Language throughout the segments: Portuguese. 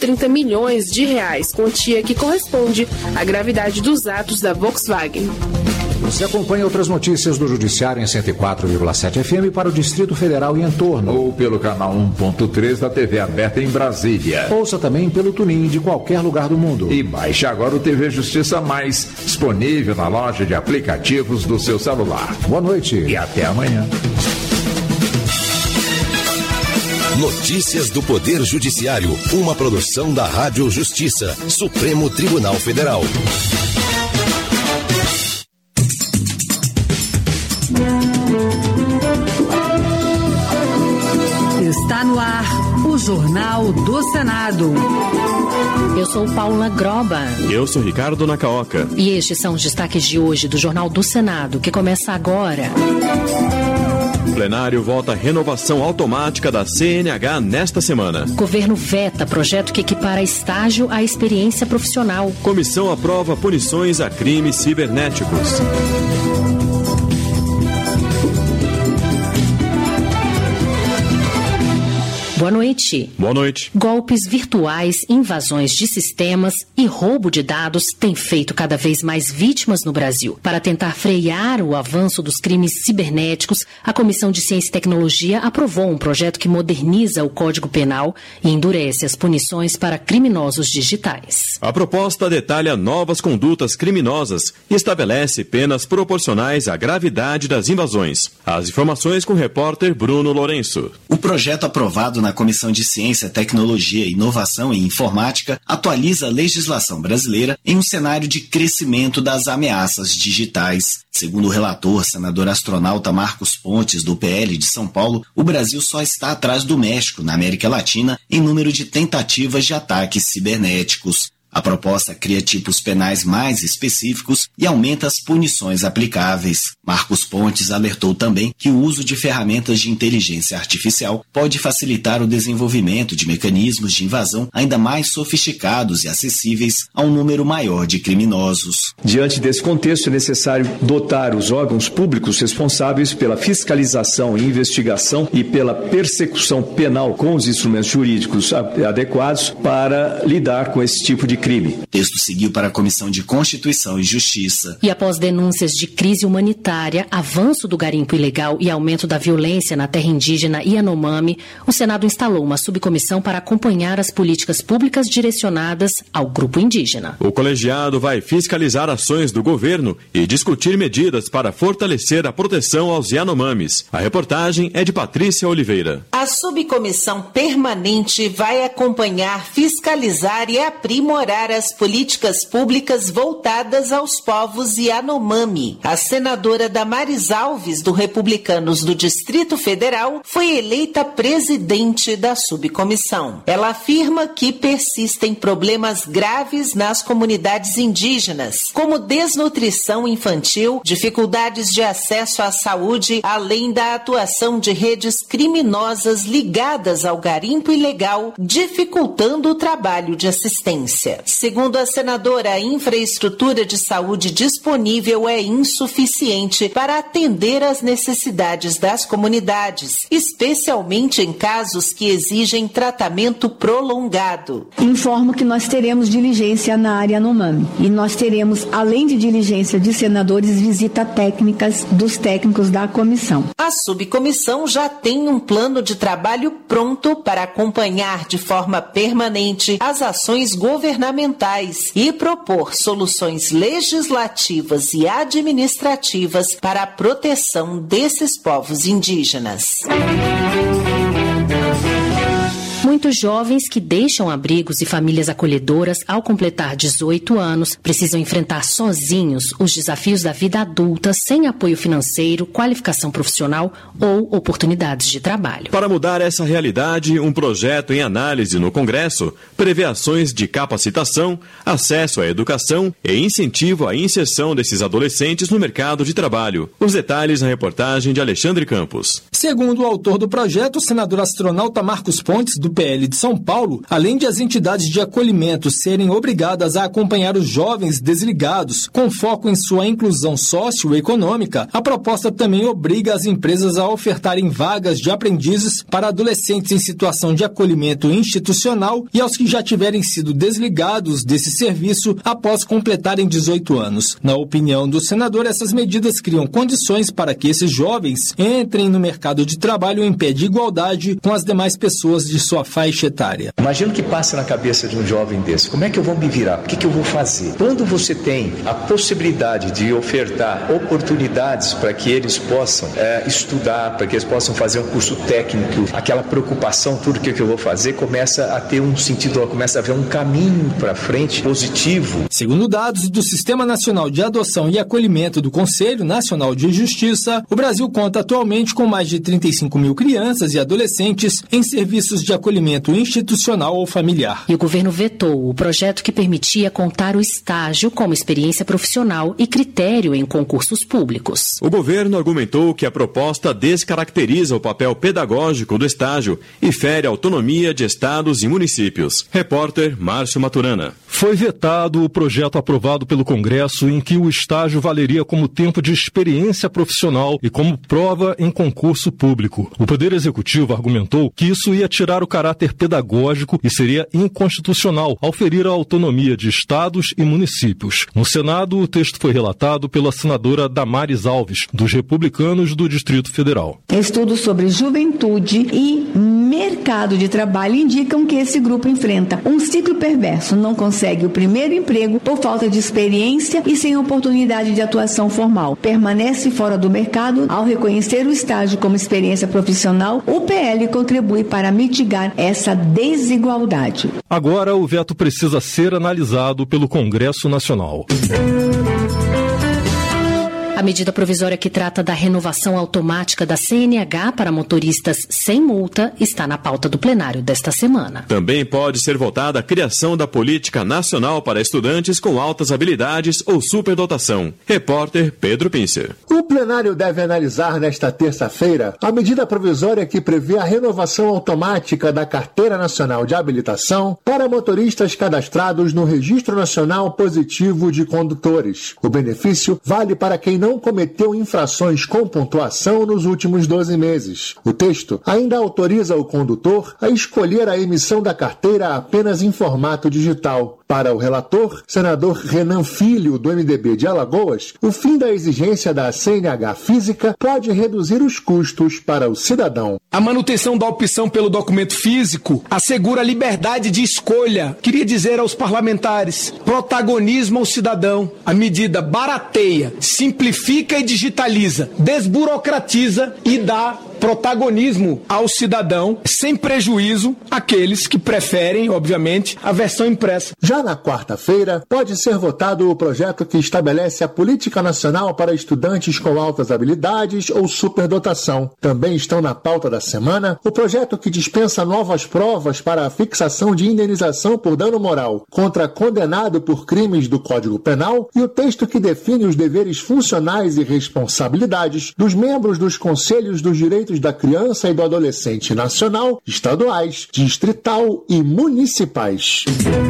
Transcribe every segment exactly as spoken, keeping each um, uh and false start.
trinta milhões de reais, quantia que corresponde à gravidade dos atos da Volkswagen. Você acompanha outras notícias do Judiciário em cento e quatro vírgula sete F M para o Distrito Federal e entorno. Ou pelo canal um ponto três da T V aberta em Brasília. Ouça também pelo TuneIn de qualquer lugar do mundo. E baixe agora o T V Justiça Mais, disponível na loja de aplicativos do seu celular. Boa noite. E até amanhã. Notícias do Poder Judiciário, uma produção da Rádio Justiça, Supremo Tribunal Federal. Está no ar o Jornal do Senado. Eu sou Paula Groba. Eu sou Ricardo Nacaoca. E estes são os destaques de hoje do Jornal do Senado, que começa agora. O plenário vota a renovação automática da C N H nesta semana. Governo veta projeto que equipara estágio à experiência profissional. Comissão aprova punições a crimes cibernéticos. Boa noite. Boa noite. Golpes virtuais, invasões de sistemas e roubo de dados têm feito cada vez mais vítimas no Brasil. Para tentar frear o avanço dos crimes cibernéticos, a Comissão de Ciência e Tecnologia aprovou um projeto que moderniza o Código Penal e endurece as punições para criminosos digitais. A proposta detalha novas condutas criminosas e estabelece penas proporcionais à gravidade das invasões. As informações com o repórter Bruno Lourenço. O projeto aprovado na Comissão de Ciência, Tecnologia, Inovação e Informática atualiza a legislação brasileira em um cenário de crescimento das ameaças digitais. Segundo o relator, senador astronauta Marcos Pontes, do P L de São Paulo, o Brasil só está atrás do México, na América Latina, em número de tentativas de ataques cibernéticos. A proposta cria tipos penais mais específicos e aumenta as punições aplicáveis. Marcos Pontes alertou também que o uso de ferramentas de inteligência artificial pode facilitar o desenvolvimento de mecanismos de invasão ainda mais sofisticados e acessíveis a um número maior de criminosos. Diante desse contexto, é necessário dotar os órgãos públicos responsáveis pela fiscalização e investigação e pela persecução penal com os instrumentos jurídicos adequados para lidar com esse tipo de crime. O texto seguiu para a Comissão de Constituição e Justiça. E após denúncias de crise humanitária, avanço do garimpo ilegal e aumento da violência na terra indígena Yanomami, o Senado instalou uma subcomissão para acompanhar as políticas públicas direcionadas ao grupo indígena. O colegiado vai fiscalizar ações do governo e discutir medidas para fortalecer a proteção aos Yanomamis. A reportagem é de Patrícia Oliveira. A subcomissão permanente vai acompanhar, fiscalizar e aprimorar as políticas públicas voltadas aos povos Yanomami. A senadora Damares Alves, do Republicanos do Distrito Federal, foi eleita presidente da subcomissão. Ela afirma que persistem problemas graves nas comunidades indígenas, como desnutrição infantil, dificuldades de acesso à saúde, além da atuação de redes criminosas ligadas ao garimpo ilegal, dificultando o trabalho de assistência. Segundo a senadora, a infraestrutura de saúde disponível é insuficiente para atender às necessidades das comunidades, especialmente em casos que exigem tratamento prolongado. Informo que nós teremos diligência na área Yanomami e nós teremos, além de diligência de senadores, visita técnicas dos técnicos da comissão. A subcomissão já tem um plano de trabalho pronto para acompanhar de forma permanente as ações governamentais e propor soluções legislativas e administrativas para a proteção desses povos indígenas. Muitos jovens que deixam abrigos e famílias acolhedoras ao completar dezoito anos precisam enfrentar sozinhos os desafios da vida adulta sem apoio financeiro, qualificação profissional ou oportunidades de trabalho. Para mudar essa realidade, um projeto em análise no Congresso prevê ações de capacitação, acesso à educação e incentivo à inserção desses adolescentes no mercado de trabalho. Os detalhes na reportagem de Alexandre Campos. Segundo o autor do projeto, o senador astronauta Marcos Pontes, do P L de São Paulo, além de as entidades de acolhimento serem obrigadas a acompanhar os jovens desligados com foco em sua inclusão socioeconômica, a proposta também obriga as empresas a ofertarem vagas de aprendizes para adolescentes em situação de acolhimento institucional e aos que já tiverem sido desligados desse serviço após completarem dezoito anos. Na opinião do senador, essas medidas criam condições para que esses jovens entrem no mercado de trabalho em pé de igualdade com as demais pessoas de sua faixa etária. Imagina o que passa na cabeça de um jovem desse. Como é que eu vou me virar? O que, que eu vou fazer? Quando você tem a possibilidade de ofertar oportunidades para que eles possam é, estudar, para que eles possam fazer um curso técnico, aquela preocupação, tudo que, que eu vou fazer, começa a ter um sentido, começa a haver um caminho para frente positivo. Segundo dados do Sistema Nacional de Adoção e Acolhimento do Conselho Nacional de Justiça, o Brasil conta atualmente com mais de trinta e cinco mil crianças e adolescentes em serviços de acolhimento institucional ou familiar. E o governo vetou o projeto que permitia contar o estágio como experiência profissional e critério em concursos públicos. O governo argumentou que a proposta descaracteriza o papel pedagógico do estágio e fere a autonomia de estados e municípios. Repórter Márcio Maturana. Foi vetado o projeto aprovado pelo Congresso em que o estágio valeria como tempo de experiência profissional e como prova em concurso público. O Poder Executivo argumentou que isso ia tirar o caráter pedagógico e seria inconstitucional ao ferir a autonomia de estados e municípios. No Senado, o texto foi relatado pela senadora Damares Alves, dos Republicanos do Distrito Federal. Estudos sobre juventude e mercado de trabalho indicam que esse grupo enfrenta um ciclo perverso, não consegue o primeiro emprego por falta de experiência e sem oportunidade de atuação formal. Permanece fora do mercado. Ao reconhecer o estágio como experiência profissional, o P L contribui para mitigar essa desigualdade. Agora o veto precisa ser analisado pelo Congresso Nacional. A medida provisória que trata da renovação automática da C N H para motoristas sem multa está na pauta do plenário desta semana. Também pode ser votada a criação da Política Nacional para Estudantes com Altas Habilidades ou Superdotação. Repórter Pedro Pincer. O plenário deve analisar nesta terça-feira a medida provisória que prevê a renovação automática da Carteira Nacional de Habilitação para motoristas cadastrados no Registro Nacional Positivo de Condutores. O benefício vale para quem não cometeu infrações com pontuação nos últimos doze meses. O texto ainda autoriza o condutor a escolher a emissão da carteira apenas em formato digital. Para o relator, senador Renan Filho, do M D B de Alagoas, o fim da exigência da C N H física pode reduzir os custos para o cidadão. A manutenção da opção pelo documento físico assegura a liberdade de escolha. Queria dizer aos parlamentares, protagonismo ao cidadão. A medida barateia, simplifica e digitaliza, desburocratiza e dá protagonismo ao cidadão, sem prejuízo àqueles que preferem, obviamente, a versão impressa. Já na quarta-feira, pode ser votado o projeto que estabelece a Política Nacional para Estudantes com Altas Habilidades ou Superdotação. Também estão na pauta da semana o projeto que dispensa novas provas para a fixação de indenização por dano moral contra condenado por crimes do Código Penal e o texto que define os deveres funcionais e responsabilidades dos membros dos Conselhos dos Direitos da Criança e do Adolescente nacional, estaduais, distrital e municipais.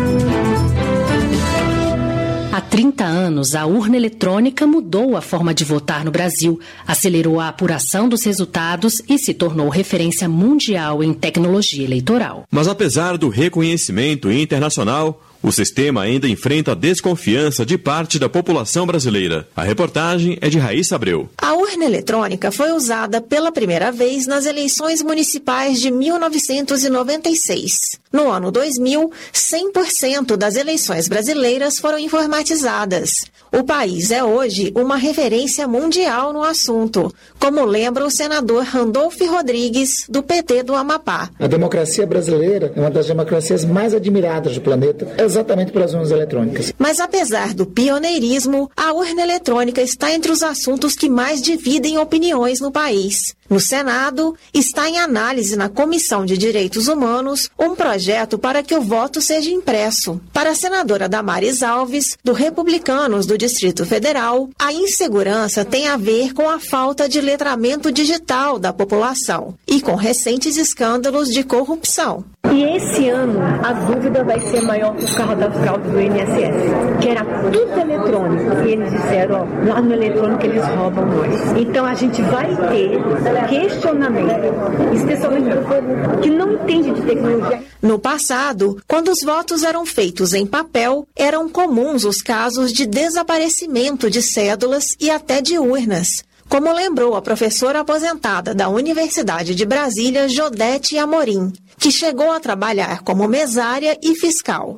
Há trinta anos, a urna eletrônica mudou a forma de votar no Brasil, acelerou a apuração dos resultados e se tornou referência mundial em tecnologia eleitoral. Mas apesar do reconhecimento internacional, o sistema ainda enfrenta desconfiança de parte da população brasileira. A reportagem é de Raíssa Abreu. A urna eletrônica foi usada pela primeira vez nas eleições municipais de mil novecentos e noventa e seis. No ano dois mil, cem por cento das eleições brasileiras foram informatizadas. O país é hoje uma referência mundial no assunto, como lembra o senador Randolph Rodrigues, do P T do Amapá. A democracia brasileira é uma das democracias mais admiradas do planeta, exatamente pelas urnas eletrônicas. Mas apesar do pioneirismo, a urna eletrônica está entre os assuntos que mais dividem opiniões no país. No Senado, está em análise na Comissão de Direitos Humanos um projeto para que o voto seja impresso. Para a senadora Damares Alves, do Republicanos do Distrito Federal, a insegurança tem a ver com a falta de letramento digital da população e com recentes escândalos de corrupção. E esse ano a dúvida vai ser maior por causa das fraudes do I N S S, que era tudo eletrônico. E eles disseram, ó, lá no eletrônico eles roubam nós. Então a gente vai ter questionamento, especialmente do povo que não entende de tecnologia. No passado, quando os votos eram feitos em papel, eram comuns os casos de desaparecimento de cédulas e até de urnas, como lembrou a professora aposentada da Universidade de Brasília, Jodete Amorim, que chegou a trabalhar como mesária e fiscal.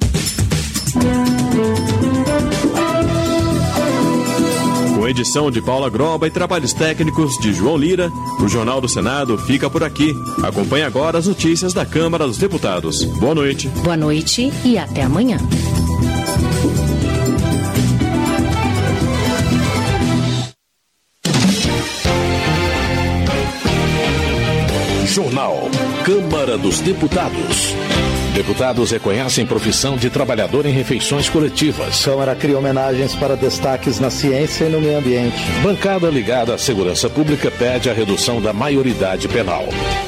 Com edição de Paula Groba e trabalhos técnicos de João Lira, o Jornal do Senado fica por aqui. Acompanhe agora as notícias da Câmara dos Deputados. Boa noite. Boa noite e até amanhã. Jornal Câmara dos Deputados. Deputados reconhecem profissão de trabalhador em refeições coletivas. Câmara cria homenagens para destaques na ciência e no meio ambiente. Bancada ligada à segurança pública pede a redução da maioridade penal.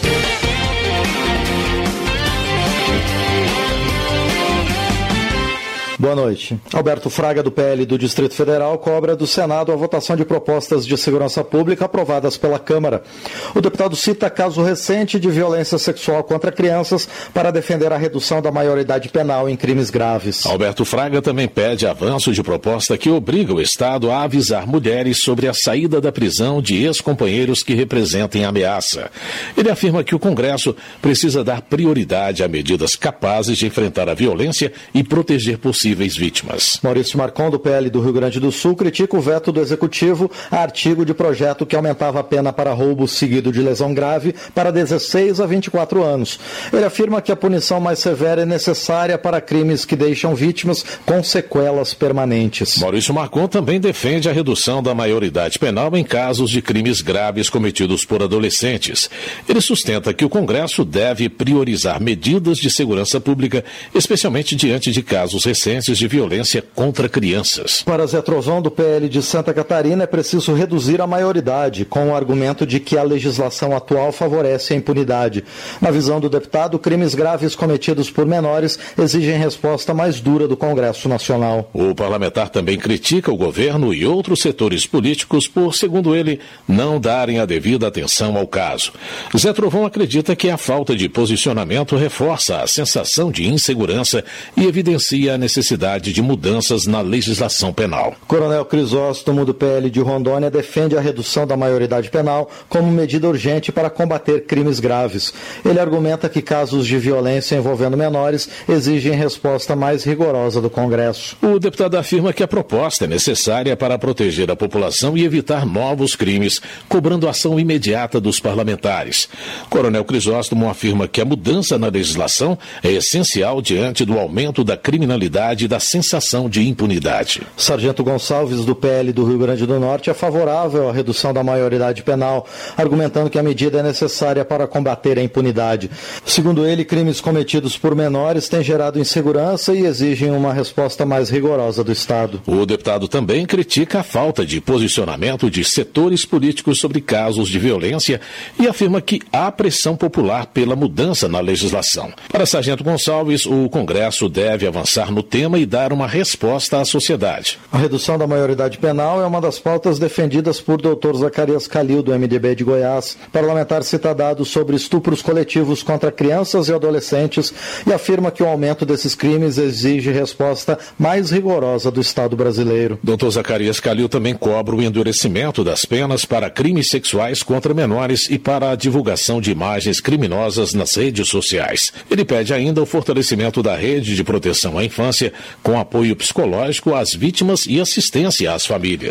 Boa noite. Alberto Fraga, do P L do Distrito Federal, cobra do Senado a votação de propostas de segurança pública aprovadas pela Câmara. O deputado cita caso recente de violência sexual contra crianças para defender a redução da maioridade penal em crimes graves. Alberto Fraga também pede avanço de proposta que obriga o Estado a avisar mulheres sobre a saída da prisão de ex-companheiros que representem ameaça. Ele afirma que o Congresso precisa dar prioridade a medidas capazes de enfrentar a violência e proteger possíveis vítimas. Maurício Marcon, do P L do Rio Grande do Sul, critica o veto do Executivo a artigo de projeto que aumentava a pena para roubo seguido de lesão grave para dezesseis a vinte e quatro anos. Ele afirma que a punição mais severa é necessária para crimes que deixam vítimas com sequelas permanentes. Maurício Marcon também defende a redução da maioridade penal em casos de crimes graves cometidos por adolescentes. Ele sustenta que o Congresso deve priorizar medidas de segurança pública, especialmente diante de casos recentes de violência contra crianças. Para Zé Trovão, do P L de Santa Catarina, é preciso reduzir a maioridade, com o argumento de que a legislação atual favorece a impunidade. Na visão do deputado, crimes graves cometidos por menores exigem resposta mais dura do Congresso Nacional. O parlamentar também critica o governo e outros setores políticos por, segundo ele, não darem a devida atenção ao caso. Zé Trovão acredita que a falta de posicionamento reforça a sensação de insegurança e evidencia a necessidade de mudanças na legislação penal. Coronel Crisóstomo, do P L de Rondônia, defende a redução da maioridade penal como medida urgente para combater crimes graves. Ele argumenta que casos de violência envolvendo menores exigem resposta mais rigorosa do Congresso. O deputado afirma que a proposta é necessária para proteger a população e evitar novos crimes, cobrando ação imediata dos parlamentares. Coronel Crisóstomo afirma que a mudança na legislação é essencial diante do aumento da criminalidade e da sensação de impunidade. Sargento Gonçalves, do P L do Rio Grande do Norte, é favorável à redução da maioridade penal, argumentando que a medida é necessária para combater a impunidade. Segundo ele, crimes cometidos por menores têm gerado insegurança e exigem uma resposta mais rigorosa do Estado. O deputado também critica a falta de posicionamento de setores políticos sobre casos de violência e afirma que há pressão popular pela mudança na legislação. Para Sargento Gonçalves, o Congresso deve avançar no tema e dar uma resposta à sociedade. A redução da maioridade penal é uma das pautas defendidas por doutor Zacarias Calil, do M D B de Goiás. Parlamentar cita dados sobre estupros coletivos contra crianças e adolescentes e afirma que o aumento desses crimes exige resposta mais rigorosa do Estado brasileiro. doutor Zacarias Calil também cobra o endurecimento das penas para crimes sexuais contra menores e para a divulgação de imagens criminosas nas redes sociais. Ele pede ainda o fortalecimento da rede de proteção à infância com apoio psicológico às vítimas e assistência às famílias.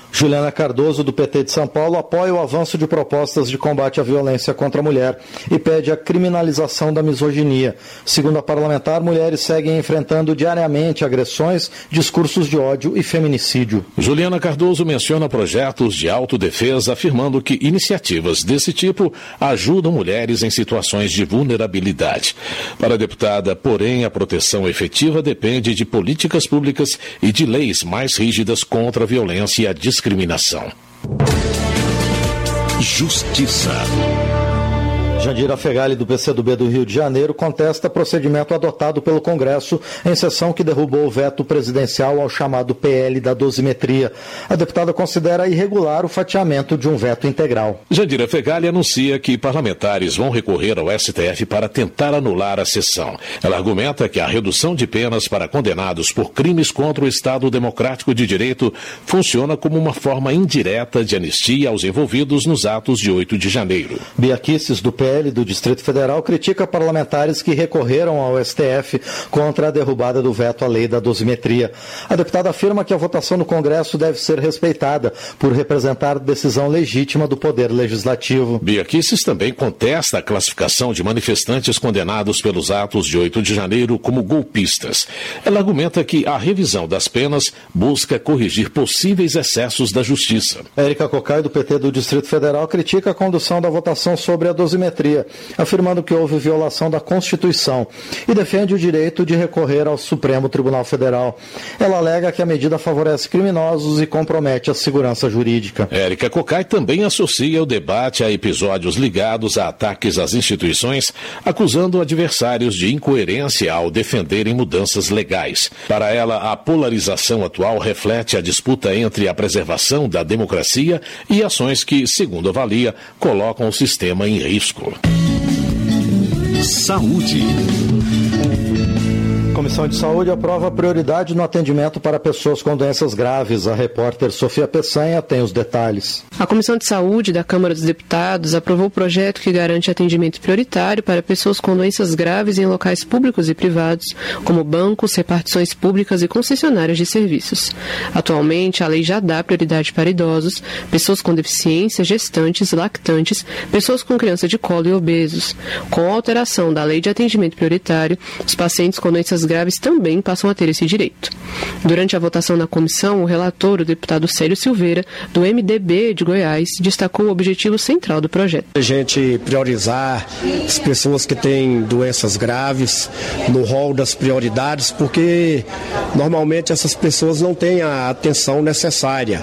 Juliana Cardoso, do P T de São Paulo, apoia o avanço de propostas de combate à violência contra a mulher e pede a criminalização da misoginia. Segundo a parlamentar, mulheres seguem enfrentando diariamente agressões, discursos de ódio e feminicídio. Juliana Cardoso menciona projetos de autodefesa, afirmando que iniciativas desse tipo ajudam mulheres em situações de vulnerabilidade. Para a deputada, porém, a proteção efetiva depende de políticas públicas e de leis mais rígidas contra a violência e a discriminação. Justiça. Jandira Fegali, do P C do B do Rio de Janeiro, contesta procedimento adotado pelo Congresso em sessão que derrubou o veto presidencial ao chamado P L da dosimetria. A deputada considera irregular o fatiamento de um veto integral. Jandira Fegali anuncia que parlamentares vão recorrer ao S T F para tentar anular a sessão. Ela argumenta que a redução de penas para condenados por crimes contra o Estado Democrático de Direito funciona como uma forma indireta de anistia aos envolvidos nos atos de oito de janeiro. Bia Kicis, do P L do Distrito Federal, critica parlamentares que recorreram ao S T F contra a derrubada do veto à lei da dosimetria. A deputada afirma que a votação no Congresso deve ser respeitada por representar decisão legítima do Poder Legislativo. Bia Kicis também contesta a classificação de manifestantes condenados pelos atos de oito de janeiro como golpistas. Ela argumenta que a revisão das penas busca corrigir possíveis excessos da Justiça. Érica Cocai, do P T do Distrito Federal, critica a condução da votação sobre a dosimetria, afirmando que houve violação da Constituição e defende o direito de recorrer ao Supremo Tribunal Federal. Ela alega que a medida favorece criminosos e compromete a segurança jurídica. Érica Cocai também associa o debate a episódios ligados a ataques às instituições, acusando adversários de incoerência ao defenderem mudanças legais. Para ela, a polarização atual reflete a disputa entre a preservação da democracia e ações que, segundo avalia, colocam o sistema em risco. Saúde. A Comissão de Saúde aprova prioridade no atendimento para pessoas com doenças graves. A repórter Sofia Peçanha tem os detalhes. A Comissão de Saúde da Câmara dos Deputados aprovou o projeto que garante atendimento prioritário para pessoas com doenças graves em locais públicos e privados, como bancos, repartições públicas e concessionárias de serviços. Atualmente, a lei já dá prioridade para idosos, pessoas com deficiência, gestantes, lactantes, pessoas com criança de colo e obesos. Com a alteração da lei de atendimento prioritário, os pacientes com doenças graves também passam a ter esse direito. Durante a votação na comissão, o relator, o deputado Célio Silveira, do M D B de Goiás, destacou o objetivo central do projeto. A gente priorizar as pessoas que têm doenças graves no rol das prioridades, porque normalmente essas pessoas não têm a atenção necessária.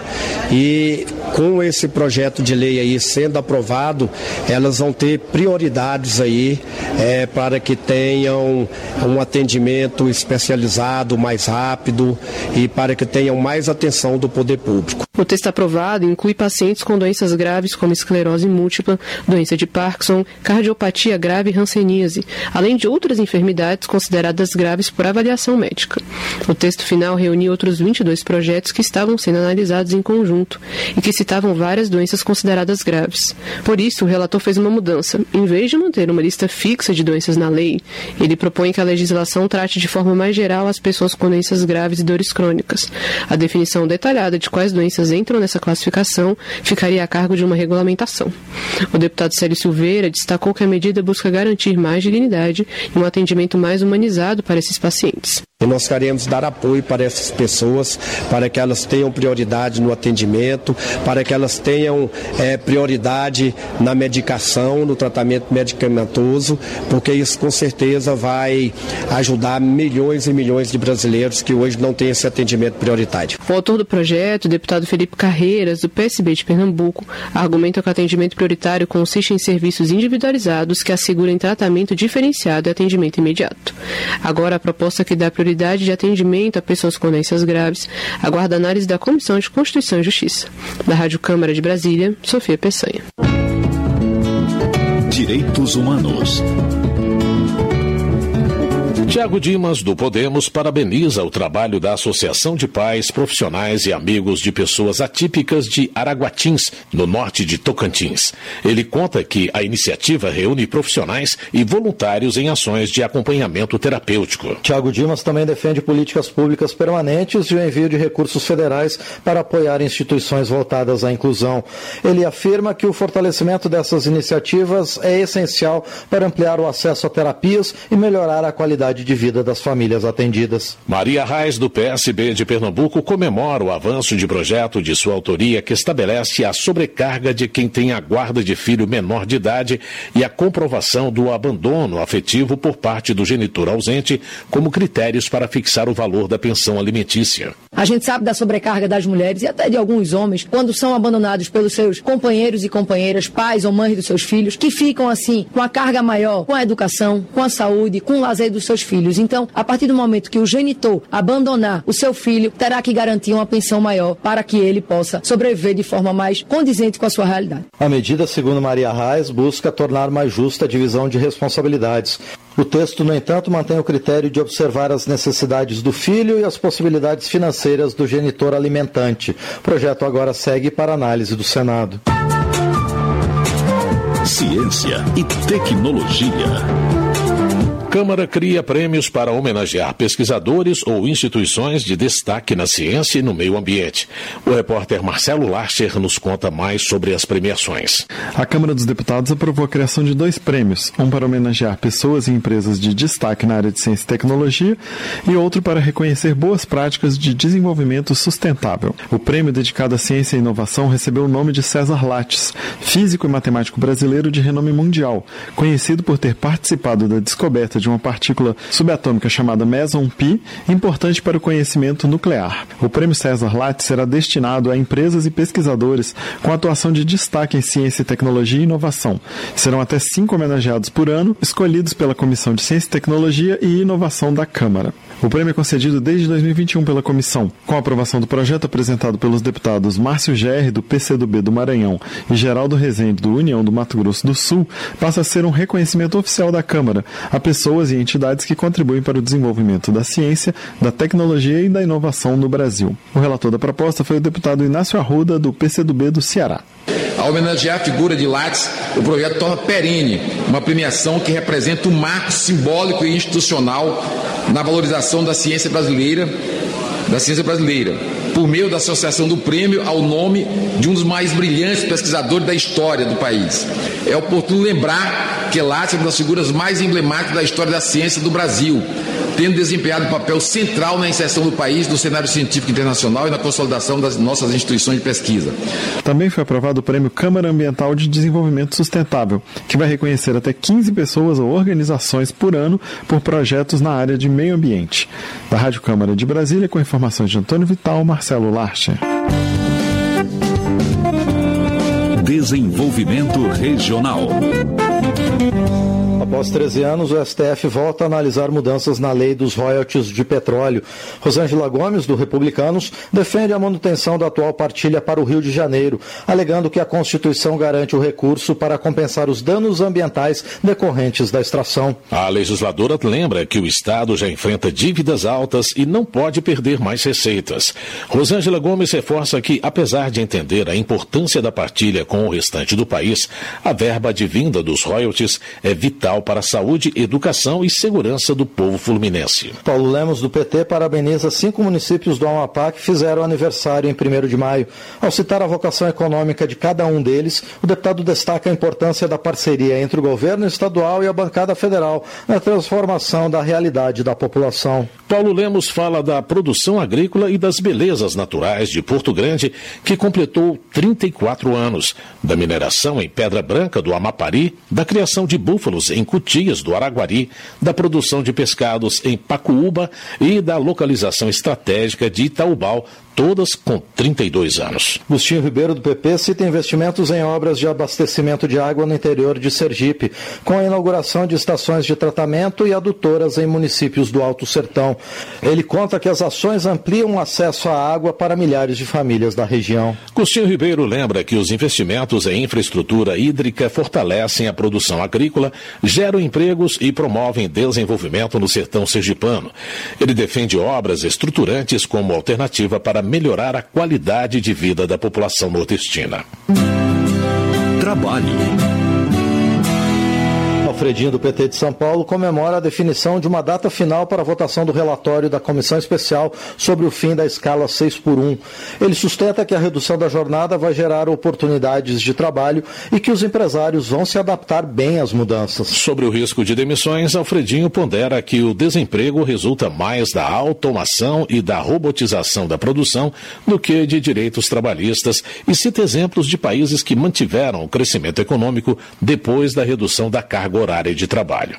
E com esse projeto de lei aí sendo aprovado, elas vão ter prioridades aí é, para que tenham um atendimento especializado, mais rápido e para que tenham mais atenção do poder público. O texto aprovado inclui pacientes com doenças graves como esclerose múltipla, doença de Parkinson, cardiopatia grave e hanseníase, além de outras enfermidades consideradas graves por avaliação médica. O texto final reuniu outros vinte e dois projetos que estavam sendo analisados em conjunto e que citavam várias doenças consideradas graves. Por isso, o relator fez uma mudança. Em vez de manter uma lista fixa de doenças na lei, ele propõe que a legislação trate de forma mais geral as pessoas com doenças graves e dores crônicas. A definição detalhada de quais doenças entram nessa classificação ficaria a cargo de uma regulamentação. O deputado Célio Silveira destacou que a medida busca garantir mais dignidade e um atendimento mais humanizado para esses pacientes. E nós queremos dar apoio para essas pessoas, para que elas tenham prioridade no atendimento, para que elas tenham é, prioridade na medicação, no tratamento medicamentoso, porque isso com certeza vai ajudar milhões e milhões de brasileiros que hoje não têm esse atendimento prioritário. O autor do projeto, o deputado Felipe Carreiras, do P S B de Pernambuco, argumenta que o atendimento prioritário consiste em serviços individualizados que assegurem tratamento diferenciado e atendimento imediato. Agora, a proposta que dá prioridade de atendimento a pessoas com doenças graves aguarda análise da Comissão de Constituição e Justiça. Da Rádio Câmara de Brasília, Sofia Peçanha. Direitos Humanos. Tiago Dimas, do Podemos, parabeniza o trabalho da Associação de Pais, Profissionais e Amigos de Pessoas Atípicas de Araguatins, no norte de Tocantins. Ele conta que a iniciativa reúne profissionais e voluntários em ações de acompanhamento terapêutico. Tiago Dimas também defende políticas públicas permanentes e o envio de recursos federais para apoiar instituições voltadas à inclusão. Ele afirma que o fortalecimento dessas iniciativas é essencial para ampliar o acesso a terapias e melhorar a qualidade de vida das famílias atendidas. Maria Reis, do P S B de Pernambuco, comemora o avanço de projeto de sua autoria que estabelece a sobrecarga de quem tem a guarda de filho menor de idade e a comprovação do abandono afetivo por parte do genitor ausente como critérios para fixar o valor da pensão alimentícia. A gente sabe da sobrecarga das mulheres e até de alguns homens quando são abandonados pelos seus companheiros e companheiras, pais ou mães dos seus filhos, que ficam assim com a carga maior, com a educação, com a saúde, com o lazer dos seus filhos. Então, a partir do momento que o genitor abandonar o seu filho, terá que garantir uma pensão maior para que ele possa sobreviver de forma mais condizente com a sua realidade. A medida, segundo Maria Reis, busca tornar mais justa a divisão de responsabilidades. O texto, no entanto, mantém o critério de observar as necessidades do filho e as possibilidades financeiras do genitor alimentante. O projeto agora segue para análise do Senado. Ciência e tecnologia. Câmara cria prêmios para homenagear pesquisadores ou instituições de destaque na ciência e no meio ambiente. O repórter Marcelo Larcher nos conta mais sobre as premiações. A Câmara dos Deputados aprovou a criação de dois prêmios, um para homenagear pessoas e empresas de destaque na área de ciência e tecnologia e outro para reconhecer boas práticas de desenvolvimento sustentável. O prêmio dedicado à ciência e inovação recebeu o nome de César Lattes, físico e matemático brasileiro de renome mundial, conhecido por ter participado da descoberta de de uma partícula subatômica chamada Meson Pi, importante para o conhecimento nuclear. O prêmio César Lattes será destinado a empresas e pesquisadores com atuação de destaque em ciência e tecnologia e inovação. Serão até cinco homenageados por ano, escolhidos pela Comissão de Ciência e Tecnologia e Inovação da Câmara. O prêmio é concedido desde dois mil e vinte e um pela comissão. Com a aprovação do projeto apresentado pelos deputados Márcio Gerri, do P C do B do Maranhão, e Geraldo Rezende, do União do Mato Grosso do Sul, passa a ser um reconhecimento oficial da Câmara a pessoas e entidades que contribuem para o desenvolvimento da ciência, da tecnologia e da inovação no Brasil. O relator da proposta foi o deputado Inácio Arruda, do P C do B do Ceará. Ao homenagear a figura de Lattes, o projeto torna perene uma premiação que representa um marco simbólico e institucional na valorização da ciência brasileira, da ciência brasileira, por meio da associação do prêmio ao nome de um dos mais brilhantes pesquisadores da história do país. É oportuno lembrar que Lattes é uma das figuras mais emblemáticas da história da ciência do Brasil, tendo desempenhado um papel central na inserção do país no cenário científico internacional e na consolidação das nossas instituições de pesquisa. Também foi aprovado o Prêmio Câmara Ambiental de Desenvolvimento Sustentável, que vai reconhecer até quinze pessoas ou organizações por ano por projetos na área de meio ambiente. Da Rádio Câmara de Brasília, com informações de Antônio Vital, Marcelo Larcher. Desenvolvimento Regional. Após treze anos, o S T F volta a analisar mudanças na lei dos royalties de petróleo. Rosângela Gomes, do Republicanos, defende a manutenção da atual partilha para o Rio de Janeiro, alegando que a Constituição garante o recurso para compensar os danos ambientais decorrentes da extração. A legisladora lembra que o Estado já enfrenta dívidas altas e não pode perder mais receitas. Rosângela Gomes reforça que, apesar de entender a importância da partilha com o restante do país, a verba advinda dos royalties é vital para a saúde, educação e segurança do povo fluminense. Paulo Lemos, do P T, parabeniza cinco municípios do Amapá que fizeram aniversário em primeiro de maio. Ao citar a vocação econômica de cada um deles, o deputado destaca a importância da parceria entre o governo estadual e a bancada federal na transformação da realidade da população. Paulo Lemos fala da produção agrícola e das belezas naturais de Porto Grande, que completou trinta e quatro anos, da mineração em Pedra Branca do Amapari, da criação de búfalos em Cutias do Araguari, da produção de pescados em Pacuúba e da localização estratégica de Itaubal, todas com trinta e dois anos. Agostinho Ribeiro, do P P, cita investimentos em obras de abastecimento de água no interior de Sergipe, com a inauguração de estações de tratamento e adutoras em municípios do Alto Sertão. Ele conta que as ações ampliam o acesso à água para milhares de famílias da região. Agostinho Ribeiro lembra que os investimentos em infraestrutura hídrica fortalecem a produção agrícola, geram geram empregos e promovem desenvolvimento no sertão sergipano. Ele defende obras estruturantes como alternativa para melhorar a qualidade de vida da população nordestina. Trabalho. Alfredinho, do P T de São Paulo, comemora a definição de uma data final para a votação do relatório da Comissão Especial sobre o fim da escala seis por um. Ele sustenta que a redução da jornada vai gerar oportunidades de trabalho e que os empresários vão se adaptar bem às mudanças. Sobre o risco de demissões, Alfredinho pondera que o desemprego resulta mais da automação e da robotização da produção do que de direitos trabalhistas e cita exemplos de países que mantiveram o crescimento econômico depois da redução da carga horária de trabalho.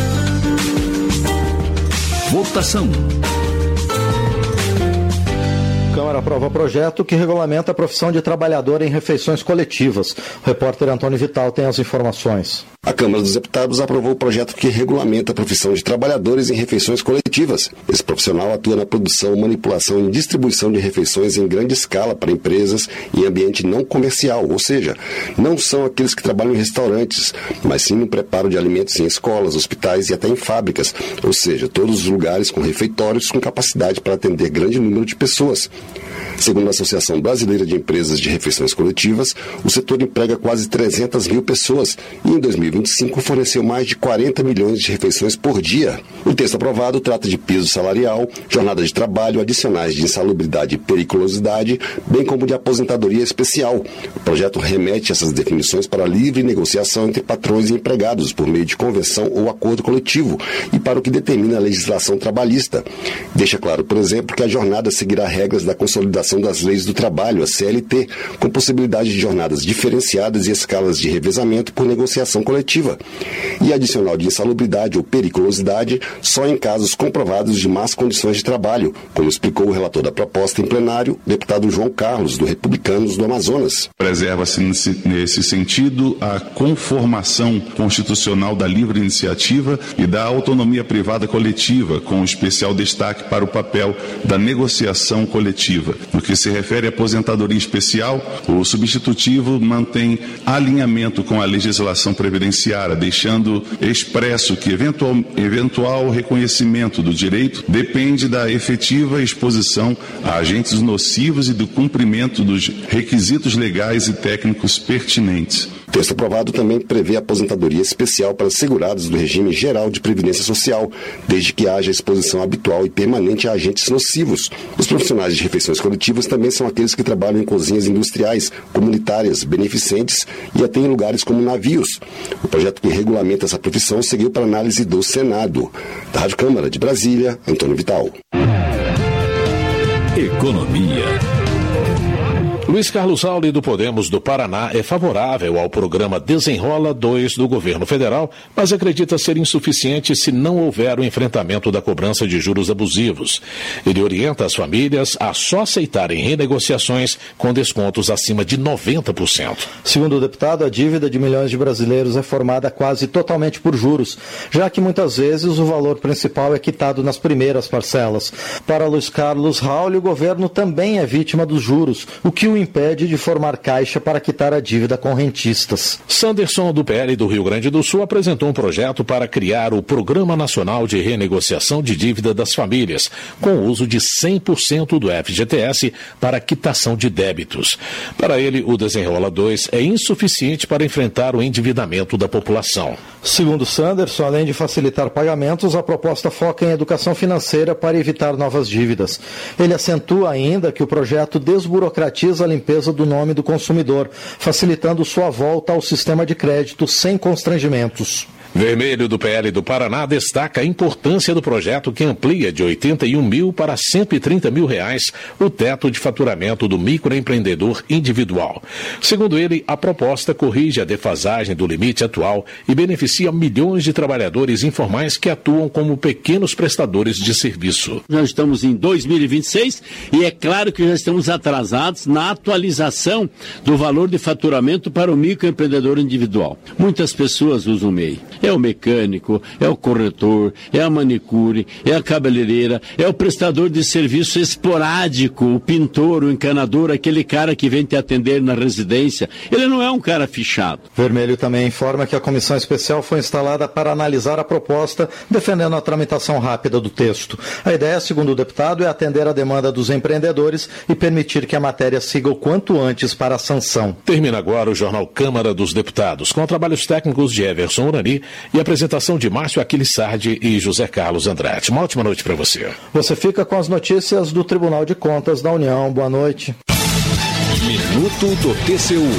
Votação. Câmara aprova projeto que regulamenta a profissão de trabalhador em refeições coletivas. O repórter Antônio Vital tem as informações. A Câmara dos Deputados aprovou o projeto que regulamenta a profissão de trabalhadores em refeições coletivas. Esse profissional atua na produção, manipulação e distribuição de refeições em grande escala para empresas em ambiente não comercial, ou seja, não são aqueles que trabalham em restaurantes, mas sim no preparo de alimentos em escolas, hospitais e até em fábricas, ou seja, todos os lugares com refeitórios com capacidade para atender grande número de pessoas. Segundo a Associação Brasileira de Empresas de Refeições Coletivas, o setor emprega quase trezentas mil pessoas e em dois mil e vinte e cinco forneceu mais de quarenta milhões de refeições por dia. O texto aprovado trata de piso salarial, jornada de trabalho, adicionais de insalubridade e periculosidade, bem como de aposentadoria especial. O projeto remete essas definições para a livre negociação entre patrões e empregados por meio de convenção ou acordo coletivo e para o que determina a legislação trabalhista. Deixa claro, por exemplo, que a jornada seguirá regras da consolidação das leis do trabalho, a C L T, com possibilidade de jornadas diferenciadas e escalas de revezamento por negociação coletiva. E adicional de insalubridade ou periculosidade só em casos comprovados de más condições de trabalho, como explicou o relator da proposta em plenário, deputado João Carlos, do Republicanos do Amazonas. Preserva-se nesse, nesse sentido a conformação constitucional da livre iniciativa e da autonomia privada coletiva, com especial destaque para o papel da negociação coletiva. No que se refere à aposentadoria especial, o substitutivo mantém alinhamento com a legislação previdenciária, deixando expresso que eventual, eventual reconhecimento do direito depende da efetiva exposição a agentes nocivos e do cumprimento dos requisitos legais e técnicos pertinentes. O texto aprovado também prevê aposentadoria especial para segurados do regime geral de previdência social, desde que haja exposição habitual e permanente a agentes nocivos. Os profissionais de refeições coletivas também são aqueles que trabalham em cozinhas industriais, comunitárias, beneficentes e até em lugares como navios. O projeto que regulamenta essa profissão seguiu para análise do Senado. Da Rádio Câmara de Brasília, Antônio Vital. Economia. Luiz Carlos Sauli, do Podemos do Paraná, é favorável ao programa Desenrola dois do governo federal, mas acredita ser insuficiente se não houver o enfrentamento da cobrança de juros abusivos. Ele orienta as famílias a só aceitarem renegociações com descontos acima de noventa por cento. Segundo o deputado, a dívida de milhões de brasileiros é formada quase totalmente por juros, já que muitas vezes o valor principal é quitado nas primeiras parcelas. Para Luiz Carlos Sauli, o governo também é vítima dos juros, o que o impede de formar caixa para quitar a dívida com rentistas. Sanderson, do P L do Rio Grande do Sul, apresentou um projeto para criar o Programa Nacional de Renegociação de Dívida das Famílias, com o uso de cem por cento do F G T S para quitação de débitos. Para ele, o Desenrola dois é insuficiente para enfrentar o endividamento da população. Segundo Sanderson, além de facilitar pagamentos, a proposta foca em educação financeira para evitar novas dívidas. Ele acentua ainda que o projeto desburocratiza a limpeza do nome do consumidor, facilitando sua volta ao sistema de crédito sem constrangimentos. Vermelho, do P L do Paraná, destaca a importância do projeto que amplia de oitenta e um mil para cento e trinta mil reais o teto de faturamento do microempreendedor individual. Segundo ele, a proposta corrige a defasagem do limite atual e beneficia milhões de trabalhadores informais que atuam como pequenos prestadores de serviço. Já estamos em dois mil e vinte e seis e é claro que já estamos atrasados na atualização do valor de faturamento para o microempreendedor individual. Muitas pessoas usam o M E I. É o mecânico, é o corretor, é a manicure, é a cabeleireira, é o prestador de serviço esporádico, o pintor, o encanador, aquele cara que vem te atender na residência. Ele não é um cara fichado. Vermelho também informa que a comissão especial foi instalada para analisar a proposta, defendendo a tramitação rápida do texto. A ideia, segundo o deputado, é atender a demanda dos empreendedores e permitir que a matéria siga o quanto antes para a sanção. Termina agora o jornal Câmara dos Deputados, com trabalhos técnicos de Everson Urani e apresentação de Márcio Aquiles Sardi e José Carlos Andrade. Uma ótima noite para você. Você fica com as notícias do Tribunal de Contas da União. Boa noite. Minuto do T C U.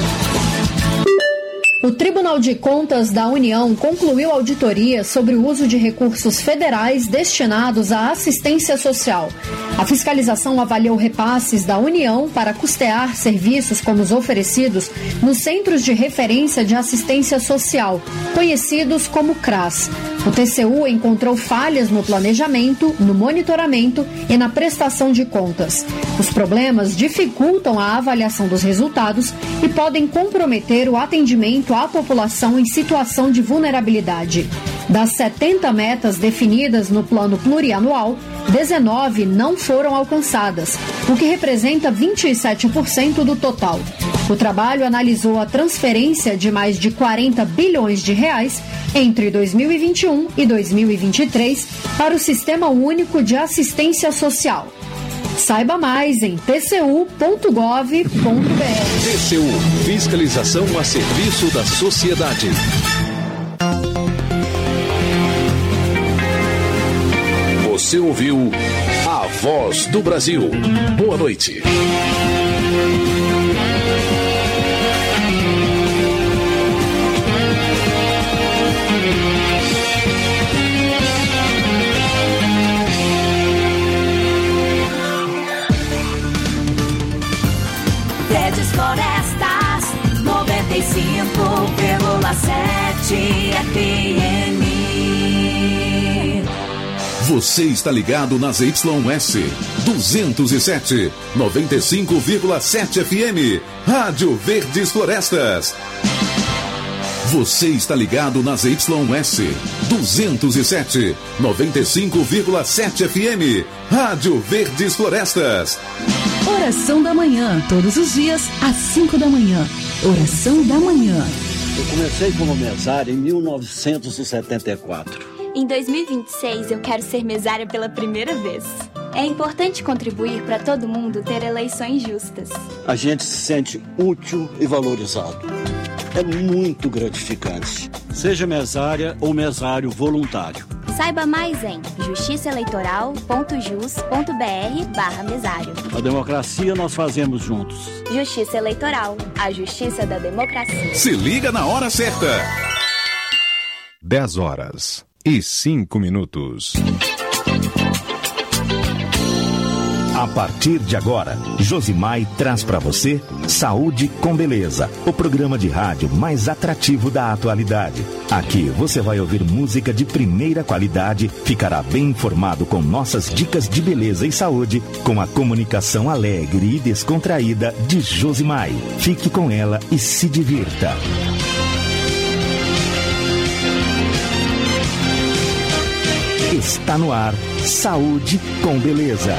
O Tribunal de Contas da União concluiu auditoria sobre o uso de recursos federais destinados à assistência social. A fiscalização avaliou repasses da União para custear serviços como os oferecidos nos Centros de Referência de Assistência Social, conhecidos como C R A S. O T C U encontrou falhas no planejamento, no monitoramento e na prestação de contas. Os problemas dificultam a avaliação dos resultados e podem comprometer o atendimento à população em situação de vulnerabilidade. Das setenta metas definidas no plano plurianual, dezenove não foram alcançadas, o que representa vinte e sete por cento do total. O trabalho analisou a transferência de mais de quarenta bilhões de reais entre dois mil e vinte e um e dois mil e vinte e três para o Sistema Único de Assistência Social. Saiba mais em t c u ponto gov ponto b r. T C U, fiscalização a serviço da sociedade. Você ouviu A Voz do Brasil. Boa noite. Verdes Florestas, noventa e cinco vírgula sete F M. Você está ligado nas Y S duzentos e sete, noventa e cinco vírgula sete F M. Rádio Verdes Florestas. Você está ligado nas Y S duzentos e sete, noventa e cinco vírgula sete F M. Rádio Verdes Florestas. Oração da manhã, todos os dias às cinco da manhã. Oração da manhã. Eu comecei como mesário em mil novecentos e setenta e quatro. Em dois mil e vinte e seis, eu quero ser mesária pela primeira vez. É importante contribuir para todo mundo ter eleições justas. A gente se sente útil e valorizado. É muito gratificante. Seja mesária ou mesário voluntário. Saiba mais em justiçaeleitoral ponto jus ponto br barra mesário. A democracia nós fazemos juntos. Justiça Eleitoral, a justiça da democracia. Se liga na hora certa. dez horas e cinco minutos. A partir de agora, Josimai traz para você Saúde com Beleza, o programa de rádio mais atrativo da atualidade. Aqui você vai ouvir música de primeira qualidade, ficará bem informado com nossas dicas de beleza e saúde, com a comunicação alegre e descontraída de Josimai. Fique com ela e se divirta. Está no ar, Saúde com Beleza.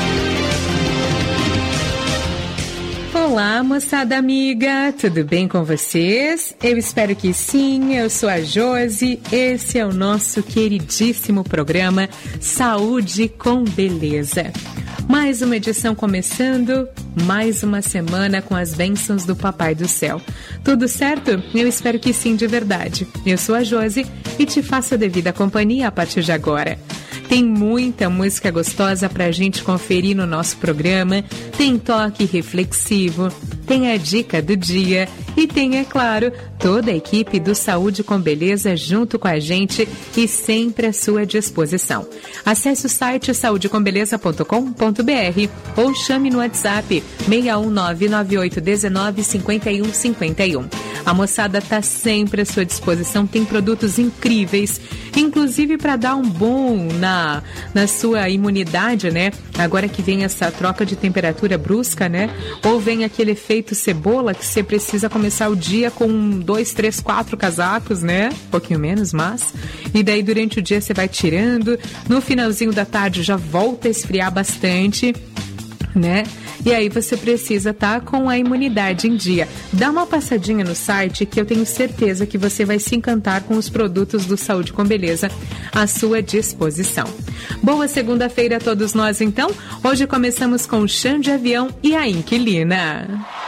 Olá, moçada amiga, tudo bem com vocês? Eu espero que sim, eu sou a Josi, esse é o nosso queridíssimo programa Saúde com Beleza. Mais uma edição começando, mais uma semana com as bênçãos do Papai do Céu. Tudo certo? Eu espero que sim, de verdade. Eu sou a Josi e te faço a devida companhia a partir de agora. Tem muita música gostosa pra gente conferir no nosso programa, tem toque reflexivo, tem a dica do dia e tem, é claro, toda a equipe do Saúde com Beleza junto com a gente e sempre à sua disposição. Acesse o site saúde com beleza ponto com ponto br ou chame no WhatsApp seis um nove, nove oito um nove, cinco um cinco um. A moçada está sempre à sua disposição, tem produtos incríveis, inclusive para dar um boom na, na sua imunidade, né? Agora que vem essa troca de temperatura brusca, né? Ou vem aquele efeito cebola que você precisa começar o dia com dois, três, quatro casacos, né? Um pouquinho menos, mas... E daí durante o dia você vai tirando, no finalzinho da tarde já volta a esfriar bastante, né? E aí você precisa estar com a imunidade em dia. Dá uma passadinha no site que eu tenho certeza que você vai se encantar com os produtos do Saúde com Beleza à sua disposição. Boa segunda-feira a todos nós, então. Hoje começamos com o Chão de Avião e a Inquilina.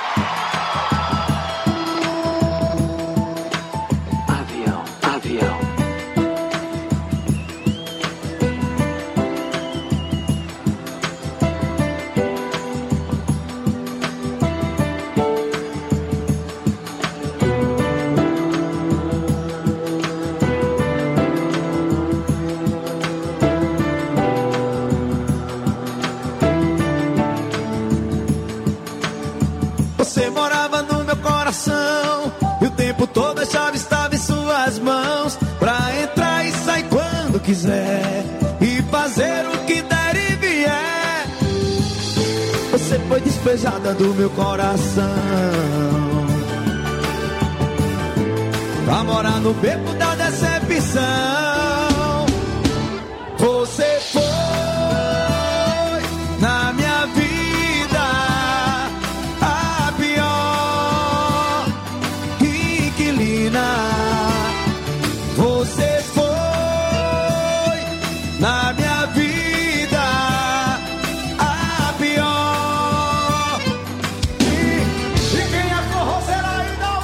Avião, avião. Você morava no meu coração e o tempo todo a chave estava em suas mãos pra entrar e sair quando quiser e fazer o que der e vier. Você foi despejada do meu coração pra morar no beco da decepção. Você foi na minha vida você foi na minha vida a pior. E, e quem é forrozeiro aí da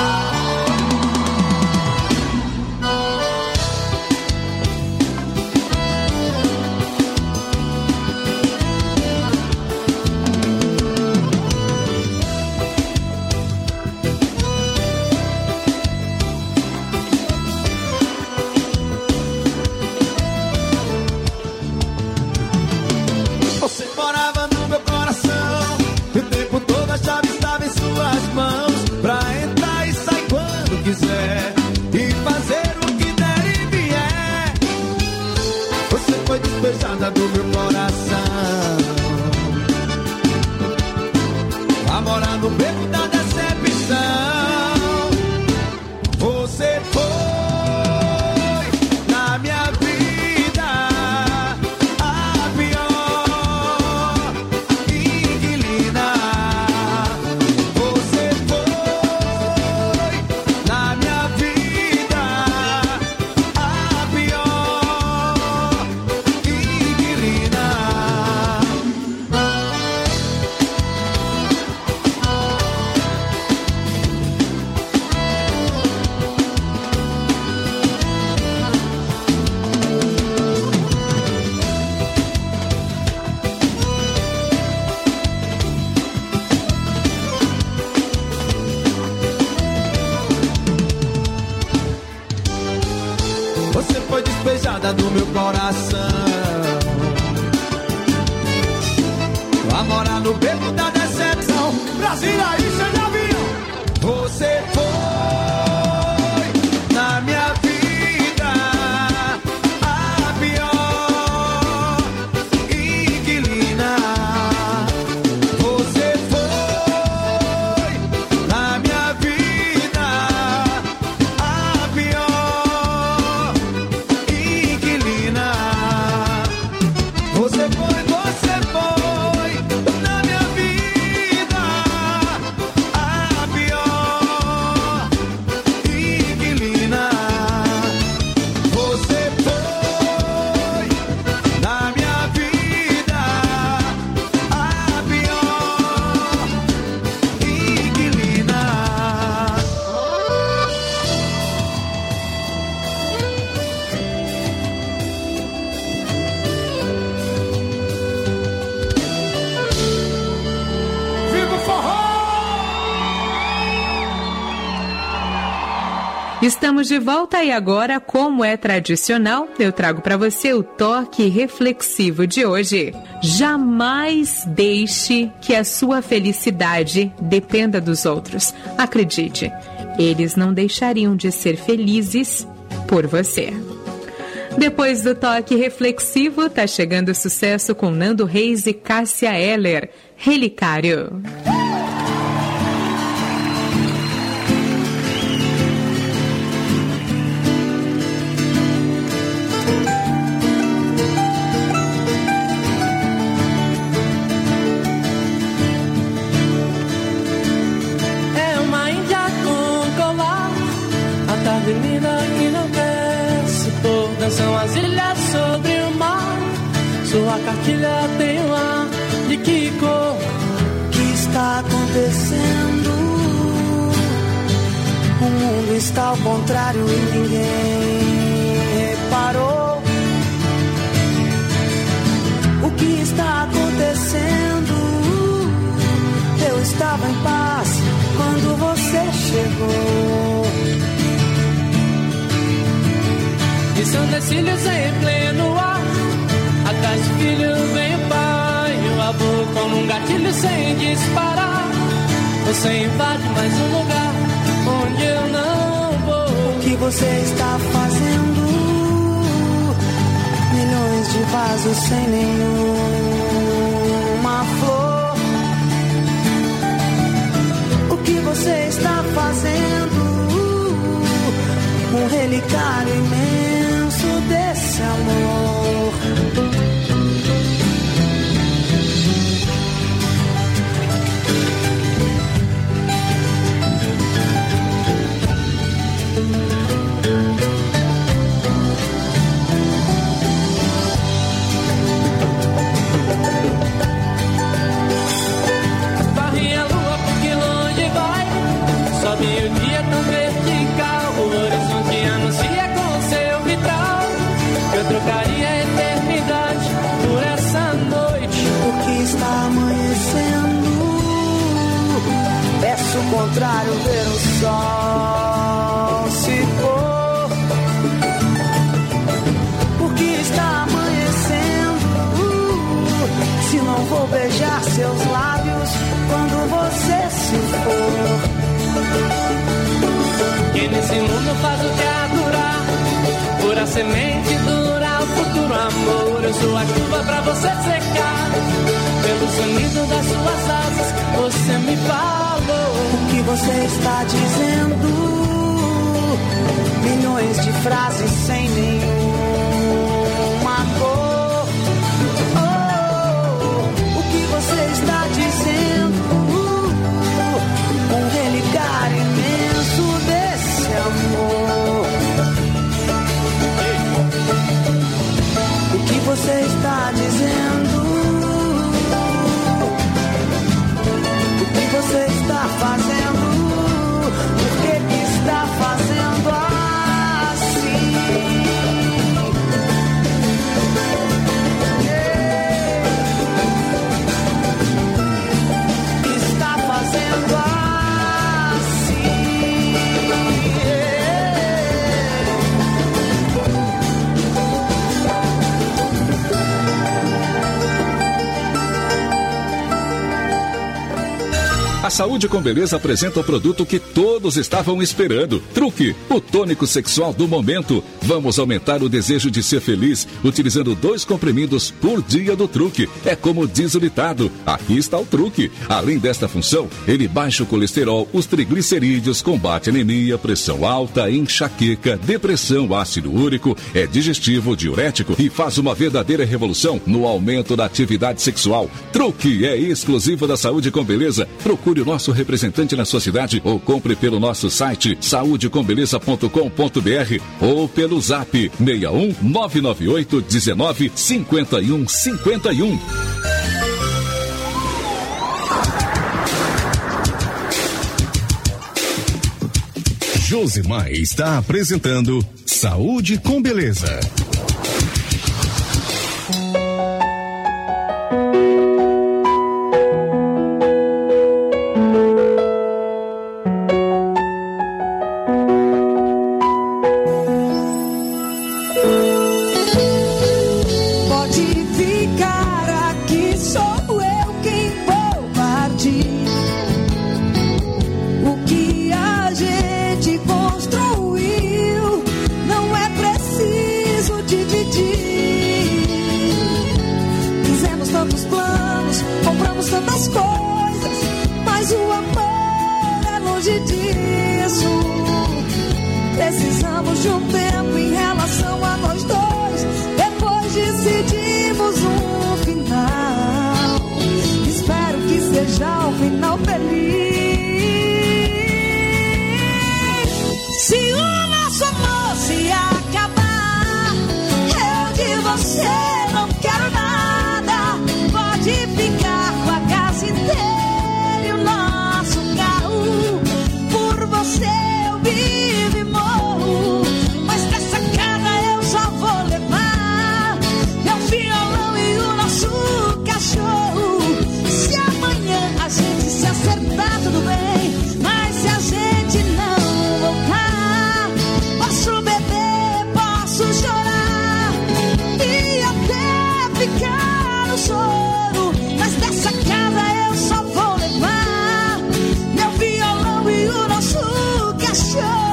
Você morava no meu coração e o tempo todo a chave estava em suas mãos pra entrar e sair quando quiser e fazer o que der e vier. Você foi despejada do meu coração a morar no beco da decepção. Você foi na minha vida a pior inquilina. Você foi na minha vida a pior inquilina. Você foi despejada do meu coração a morar no beco da decepção. Brasil, aí você já viu. Você foi na minha vida a pior inquilina. Você foi na minha vida a pior inquilina. Você foi, você foi na minha vida a pior inquilina. Você foi na minha vida a pior inquilina. Viva o forró! Estamos de volta e agora, como é tradicional, eu trago para você o toque reflexivo de hoje. Jamais deixe que a sua felicidade dependa dos outros. Acredite, eles não deixariam de ser felizes por você. Depois do toque reflexivo, tá chegando o sucesso com Nando Reis e Cássia Eller, Relicário. São as ilhas sobre o mar. Sua cartilha tem um ar de que cor? O que está acontecendo? O mundo está ao contrário e ninguém reparou. O que está acontecendo? Eu estava em paz quando você chegou. E são decílios em pleno ar. Atrás do filho vem o pai e o avô como um gatilho sem disparar. Você invade mais um lugar onde eu não vou. O que você está fazendo? Milhões de vasos sem nenhuma flor. O que você está fazendo? Um relicário imenso desse amor. Varre a lua porque longe vai. Sobe o dia tão vertical. O horizonte anuncia com seu vitral. Eu trocaria a eternidade por essa noite. Porque está amanhecendo. Peço o contrário, ver o sol se pôr. Porque está amanhecendo. Se não vou beijar seus lábios quando você se for. Quem nesse mundo faz o que é durar, pura semente dura o futuro amor. Eu sou a chuva pra você secar. Pelo sonido das suas asas você me falou. O que você está dizendo? Milhões de frases sem nenhuma cor. Oh, o que você está dizendo? Um relicário imenso desse amor. O que você está dizendo? O que você está fazendo? Por que que está fazendo assim? Está fazendo assim. A Saúde com Beleza apresenta o produto que todos estavam esperando. Truque, o tônico sexual do momento. Vamos aumentar o desejo de ser feliz utilizando dois comprimidos por dia do Truque. É como diz o ditado, aqui está o truque. Além desta função, ele baixa o colesterol, os triglicerídeos, combate anemia, pressão alta, enxaqueca, depressão, ácido úrico, é digestivo, diurético e faz uma verdadeira revolução no aumento da atividade sexual. Truque é exclusivo da Saúde com Beleza. Procure o nosso representante na sua cidade ou compre pelo nosso site saúde com beleza ponto com ponto br ou pelo zap seis um nove nove oito um nove cinco um cinco um. Josimar está apresentando Saúde com Beleza. O que a gente Fizemos tantas coisas, mas o amor é longe disso. Precisamos de um tempo em relação a nós dois. Depois decidimos um final. Espero que seja um final feliz. Se o nosso amor se acabar, eu de você não quero nada. Pode ficar com a casa inteira e o nosso carro. Por você eu vivo e morro, mas dessa casa eu só vou levar meu violão e o nosso cachorro. Se amanhã a gente se acertar, tudo bem, mas se a gente não voltar, posso beber, posso chorar e até ficar no choro, mas dessa casa eu só vou levar meu violão e o nosso cachorro.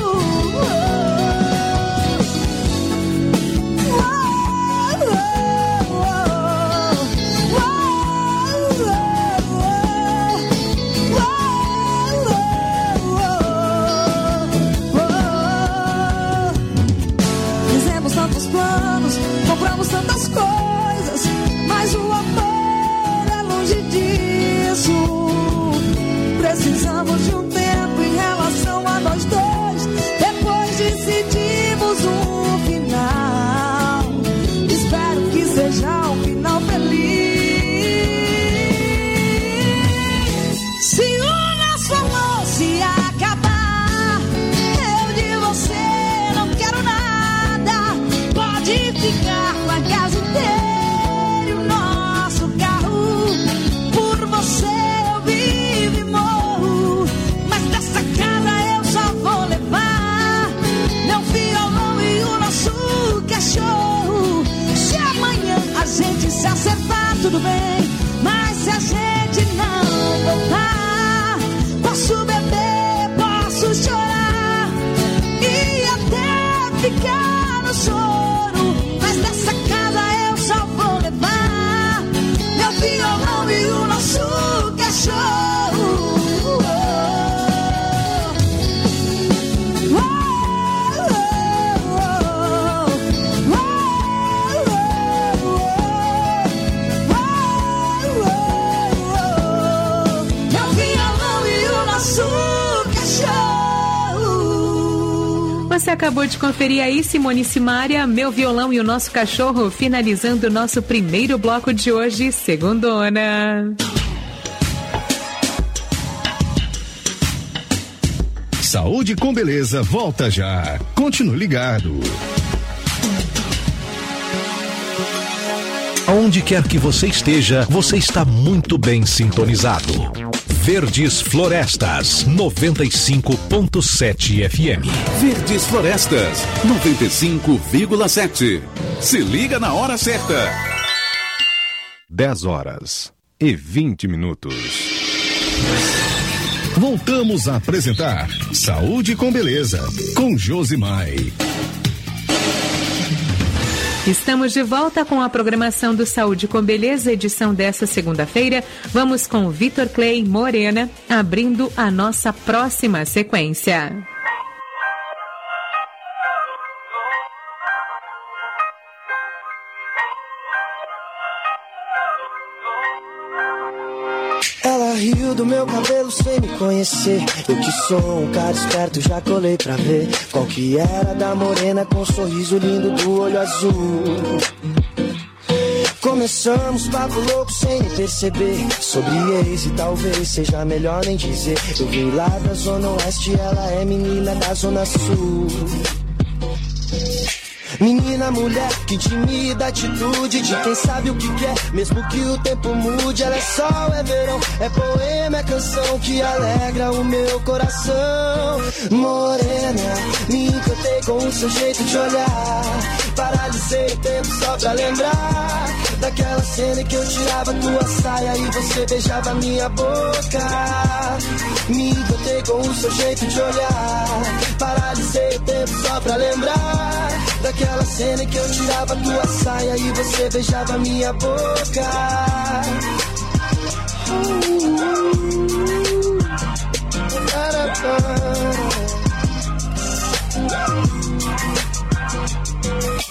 Fizemos tantos planos, compramos tantas coisas, mas o amor é longe disso. Precisamos de um tempo em relação a nós dois. Depois decidimos um final. Espero que seja um final feliz. Se o nosso amor se acabar, eu de você não quero nada. Pode ficar com a casa inteira e o nosso carro. Por você eu vivo e morro, mas dessa casa eu só vou levar meu violão e o nosso cachorro. Se amanhã a gente se acertar, tudo bem, mas se a gente não voltar, posso beber, posso chorar e até ficar no choro, mas dessa casa eu só vou levar meu violão e o nosso cachorro. Meu violão e o nosso cachorro. Você acabou de conferir aí, Simone e Simária, Meu Violão e o Nosso Cachorro, finalizando o nosso primeiro bloco de hoje, Segundona. Saúde com Beleza volta já. Continue ligado. Aonde quer que você esteja, você está muito bem sintonizado. Verdes Florestas, noventa e cinco ponto sete F M. Verdes Florestas, noventa e cinco vírgula sete. Se liga na hora certa. dez horas e vinte minutos. Voltamos a apresentar Saúde com Beleza, com Josimai. Estamos de volta com a programação do Saúde com Beleza, edição dessa segunda-feira. Vamos com Vitor Clay Morena, abrindo a nossa próxima sequência. Ela riu do meu cabelo sem me conhecer. Eu que sou um cara esperto, já colei pra ver qual que era da morena com um sorriso lindo do olho azul. Começamos papo louco sem perceber, sobre ex e talvez seja melhor nem dizer. Eu vim lá da zona oeste, ela é menina da zona sul. Menina, mulher, que timida atitude de quem sabe o que quer, mesmo que o tempo mude. Ela é sol, é verão, é poema, é canção que alegra o meu coração. Morena, me encantei com o seu jeito de olhar, paralisei o tempo só pra lembrar daquela cena em que eu tirava tua saia e você beijava minha boca. Me encantei com o seu jeito de olhar, paralisei o tempo só pra lembrar daquela cena em que eu tirava tua saia e você beijava minha boca.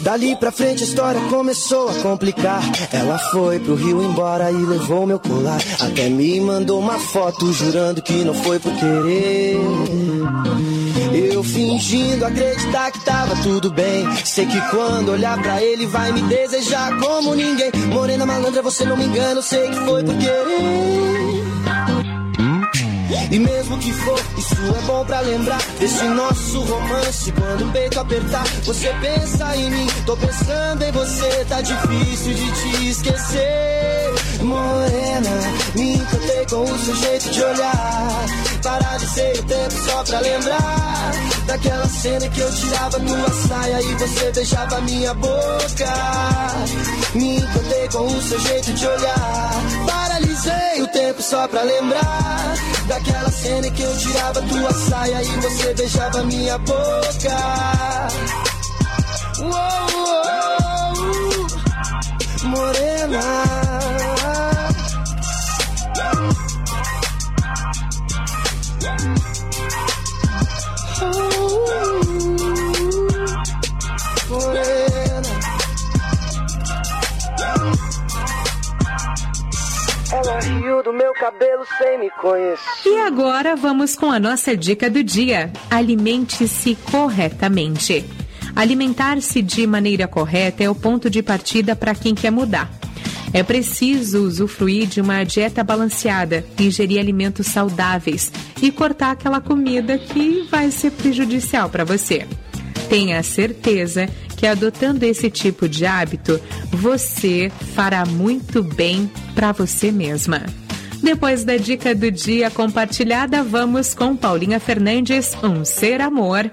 Dali pra frente a história começou a complicar. Ela foi pro Rio embora e levou meu colar. Até me mandou uma foto jurando que não foi por querer. Eu fingindo acreditar que tava tudo bem. Sei que quando olhar pra ele vai me desejar como ninguém. Morena malandra, você não me engana, eu sei que foi por querer. E mesmo que for, isso é bom pra lembrar desse nosso romance. Quando o peito apertar, você pensa em mim, tô pensando em você. Tá difícil de te esquecer. Morena, me encantei com o seu jeito de olhar. Parar de ser o tempo só pra lembrar daquela cena que eu tirava tua saia e você beijava minha boca. Me encantei com o seu jeito de olhar. Paralisei o tempo só pra lembrar daquela cena que eu tirava tua saia e você beijava minha boca. Uou, uou, morena. Ela riu do meu cabelo sem me conhecer. E agora vamos com a nossa dica do dia. Alimente-se corretamente. Alimentar-se de maneira correta é o ponto de partida para quem quer mudar. É preciso usufruir de uma dieta balanceada, ingerir alimentos saudáveis e cortar aquela comida que vai ser prejudicial para você. Tenha certeza que adotando esse tipo de hábito, você fará muito bem para você mesma. Depois da dica do dia compartilhada, vamos com Paulinha Fernandes, Um Ser Amor.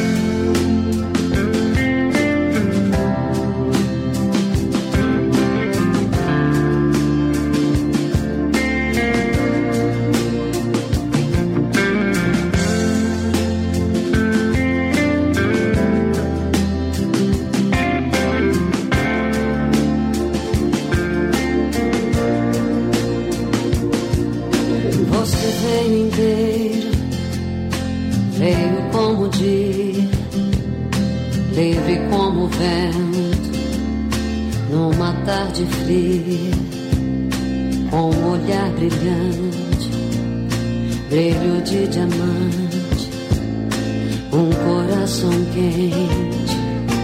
Com um olhar brilhante, brilho de diamante, um coração quente,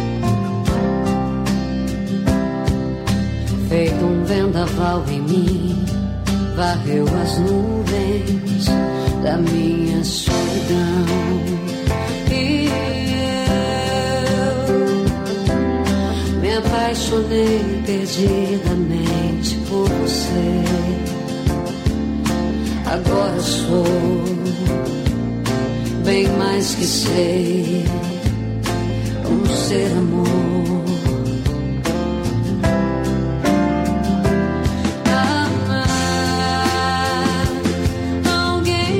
feito um vendaval em mim, varreu as nuvens da minha solidão. E eu me apaixonei perdidamente por você. Agora sou bem mais que sei, um ser amor. Amar alguém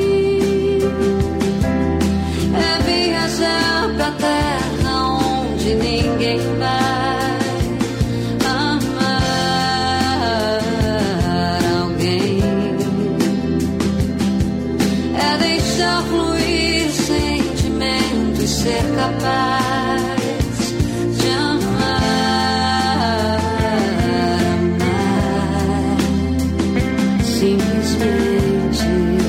é viajar pra terra onde ninguém vai. Ser capaz de amar, amar, simplesmente.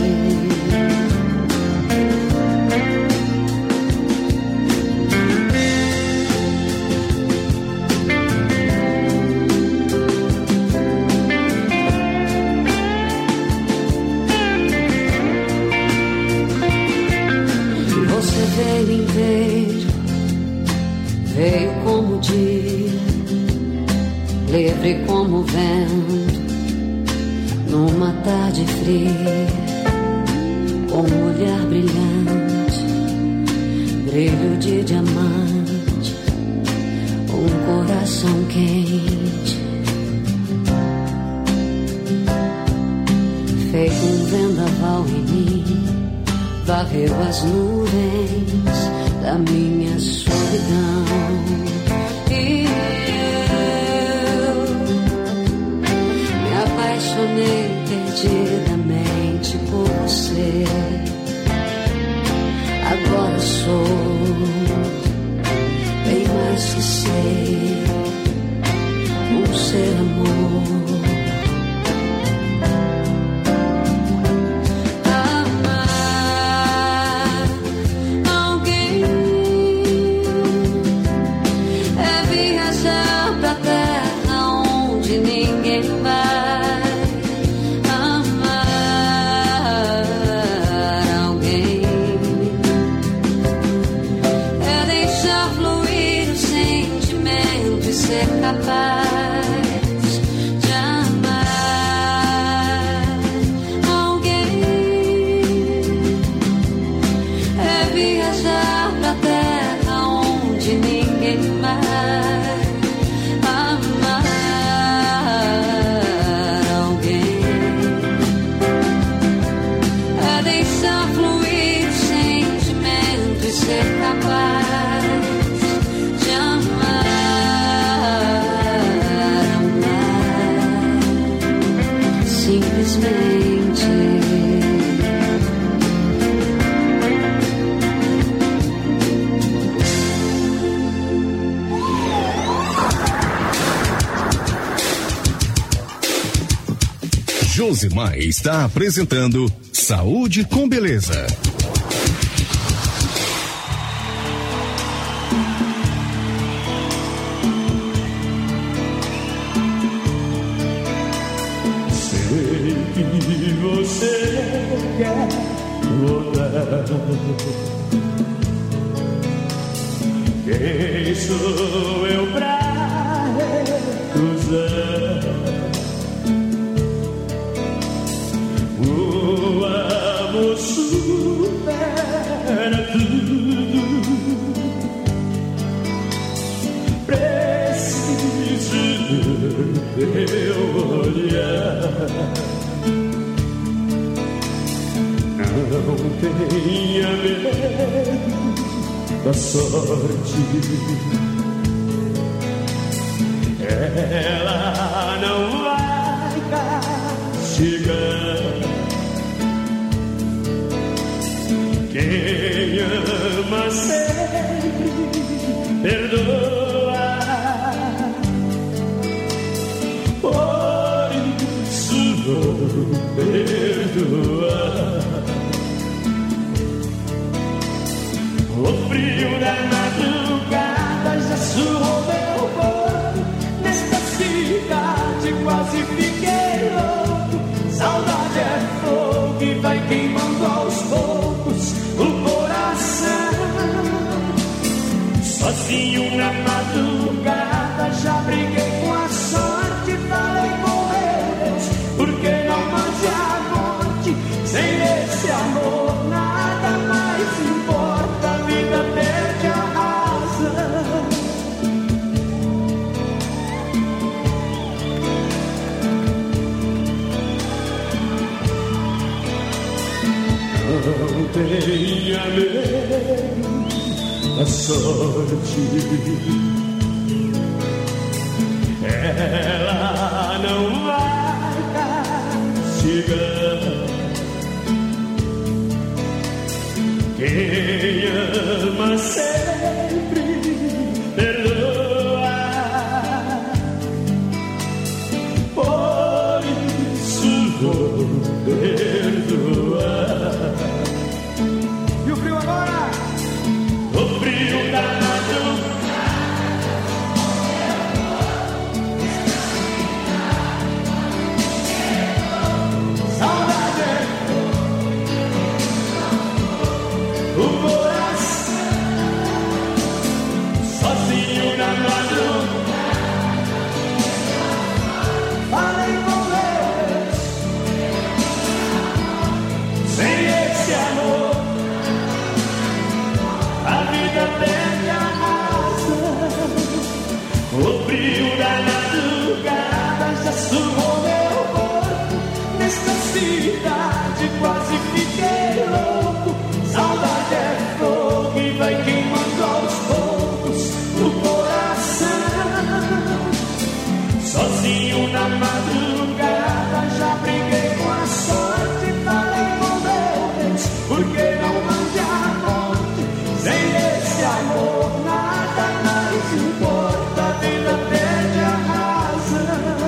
Você veio inteiro, veio como o dia, livre como o vento, numa tarde fria, com um olhar brilhante, brilho de diamante, um coração quente, feito um vendaval em mim, varreu as nuvens da minha solidão. E eu me apaixonei perdidamente por você. Agora sou bem mais que sei, simplesmente. Josimar está apresentando Saúde com Beleza. Sei que você quer voltar. Quem sou eu pra recusar? O amor supera tudo. Preciso do teu olhar. Não tenha medo da sorte. Ela não vai castigar. Quem ama sempre perdoa. Por isso vou perdoar. O frio da madrugada já suou meu corpo. Nesta cidade quase fiquei louco. Saudade é fogo que vai queimando aos poucos o coração. Sozinho na madrugada já briguei com a sorte. Falei com Deus, porque não mande a morte. Sem esse amor nada mais importa. A vida perde a razão. Não tenha medo da sorte. Ela não vai castigar. Quem ama sempre perdoa. Por isso vou perdoar. E o frio agora? O frio da madrugada. Saudade, o coração. Sozinho na madrugada. Falei com Deus. Sem esse amor a vida perde a razão. O frio da madrugada já suou meu corpo. Nesta cidade quase fiquei louco. Saudade é fogo e vai queimando aos poucos o coração. Sozinho na madrugada já briguei com a sorte. Falei com Deus, porque não mande a morte. Sem esse amor nada mais importa. A vida perde a razão.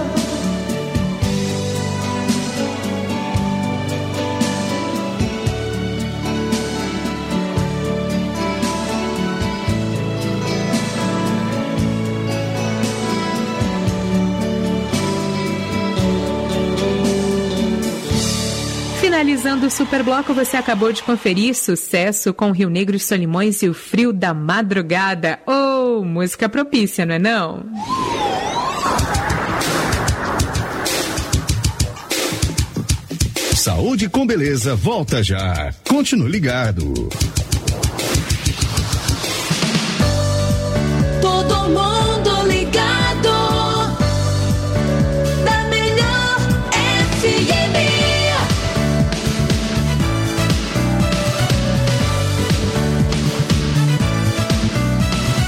Finalizando o Superbloco, você acabou de conferir Sucesso com Rio Negro e Solimões e o Frio da Madrugada. Oh, música propícia, não é não? Saúde com Beleza volta já. Continue ligado. Todo mundo ligado. Da melhor F M.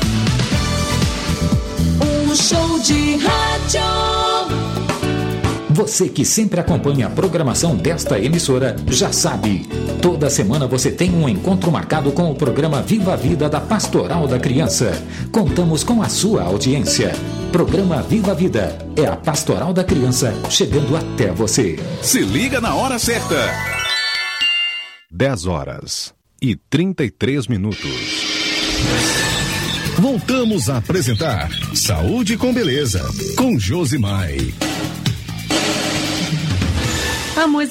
Um show de rádio. Você que sempre acompanha a programação desta emissora já sabe. Toda semana você tem um encontro marcado com o programa Viva a Vida da Pastoral da Criança. Contamos com a sua audiência. Programa Viva a Vida é a Pastoral da Criança chegando até você. Se liga na hora certa. dez horas e trinta e três minutos. Voltamos a apresentar Saúde com Beleza, com Josimai. A música